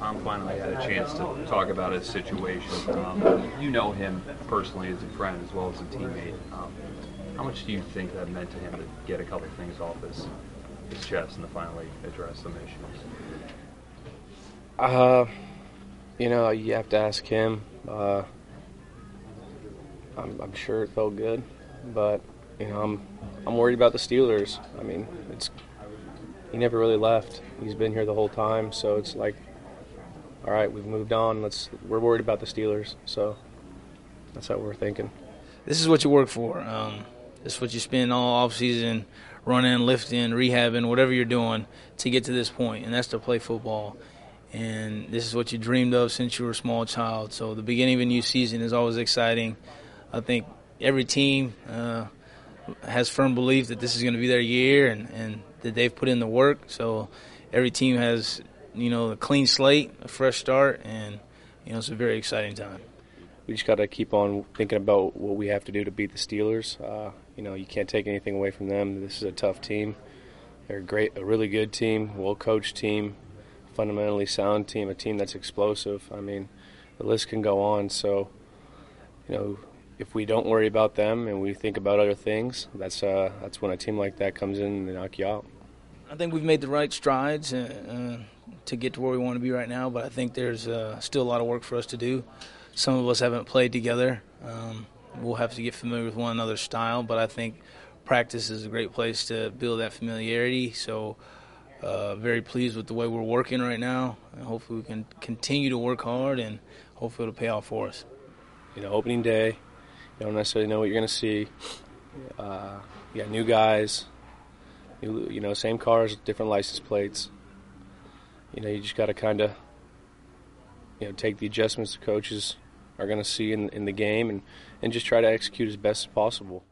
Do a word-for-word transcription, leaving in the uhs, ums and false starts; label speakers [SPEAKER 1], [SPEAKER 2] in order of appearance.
[SPEAKER 1] Tom finally had a chance to talk about his situation. Um, you know him personally as a friend as well as a teammate. Um, how much do you think that meant to him to get a couple things off his, his chest and to finally address some issues?
[SPEAKER 2] Uh, you know, you have to ask him. Uh, I'm, I'm sure it felt good, but you know, I'm I'm worried about the Steelers. I mean, it's he never really left. He's been here the whole time, so it's like, all right, we've moved on. Let's we're worried about the Steelers, so that's how we're thinking.
[SPEAKER 3] This is what you work for. Um, this is what you spend all off season running, lifting, rehabbing, whatever you're doing to get to this point, and that's to play football. And this is what you dreamed of since you were a small child. So the beginning of a new season is always exciting. I think every team uh, has firm belief that this is going to be their year and, and that they've put in the work. So every team has, you know, a clean slate, a fresh start, and, you know, it's a very exciting time.
[SPEAKER 2] We just got to keep on thinking about what we have to do to beat the Steelers. Uh, you know, you can't take anything away from them. This is a tough team. They're a great, a really good team, well-coached team, fundamentally sound team, a team that's explosive. I mean, the list can go on. So, you know, if we don't worry about them and we think about other things, that's uh, that's when a team like that comes in and knock you out.
[SPEAKER 3] I think we've made the right strides uh, uh, to get to where we want to be right now, but I think there's uh, still a lot of work for us to do. Some of us haven't played together. Um, we'll have to get familiar with one another's style, but I think practice is a great place to build that familiarity. So uh, very pleased with the way we're working right now, and hopefully we can continue to work hard and hopefully it'll pay off for us.
[SPEAKER 2] You know, opening day, you don't necessarily know what you're going to see. Uh, you got new guys, new, you know, same cars, different license plates. You know, you just got to kind of, you know, take the adjustments the coaches are going to see in, in the game and, and just try to execute as best as possible.